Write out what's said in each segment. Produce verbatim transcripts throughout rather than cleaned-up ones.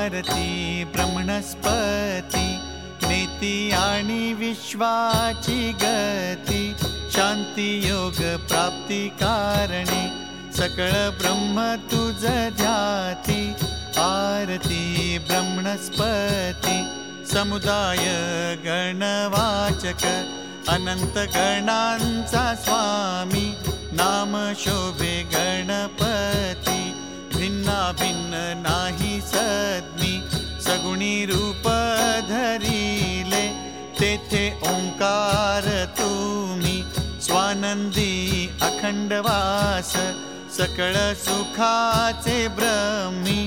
आरती ब्रह्मणस्पती नेती आणि विश्वाची गती शांती योग प्राप्ती कारणे सकळ ब्रह्म तुझ ध्याती आरती ब्रह्मणस्पती समुदाय गणवाचक अनंत गणांचा स्वामी नाम शोभे गणपती भिन्ना भिन्न नाही सद्मी सगुणी रूप धरिले तेथे ओंकार तुम्ही स्वानंदी अखंडवास सकळ सुखाचे ब्रह्मी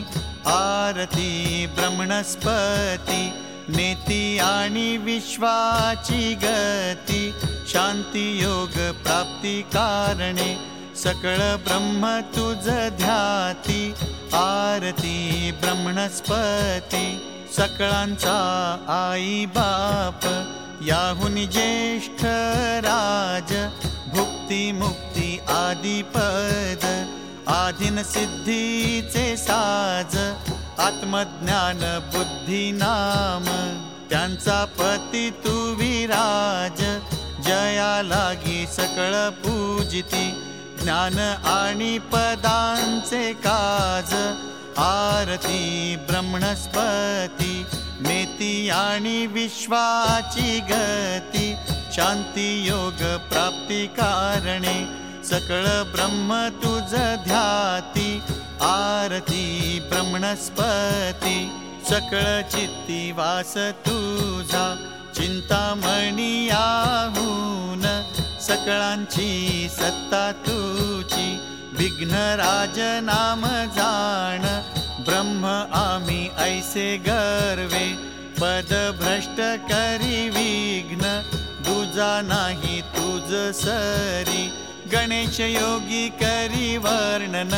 आरती ब्रह्मणस्पती नेती आणि विश्वाची गती शांती योग प्राप्ती कारणे सकळ ब्रह्म तुझ ध्याती आरती ब्रह्मणस्पती सकळांचा आई बाप याहुनी ज्येष्ठ राज भुक्ती मुक्ती आदिपद आधीन सिद्धीचे साज आत्मज्ञान बुद्धी नाम त्यांचा पती तू विराज जया लागी सकळ पूजिती ज्ञान आणि पदांचे काज आरती ब्रह्मणस्पती नेती आणि विश्वाची गती शांती योग प्राप्ती कारणे सकळ ब्रह्म तुझ ध्याती आरती ब्रह्मणस्पती सकळ चित्ती वास तुझा चिंतामणी याहून सकळांची सत्ता तुझी विघ्नराज नाम जाण ब्रह्म आम्ही ऐसे गर्वे पद भ्रष्ट करी विघ्न दुजा नाही तुझ सरी गणेश योगी करी वर्णन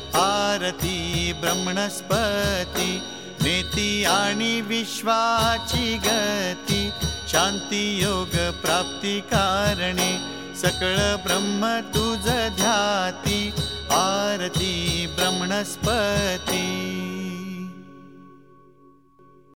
आरती ब्रह्मणस्पती नेती आणि विश्वाची गती शांती योग प्राप्ती कारणे सकळ ब्रह्म तुझ ध्याती आरती ब्रह्मणस्पती।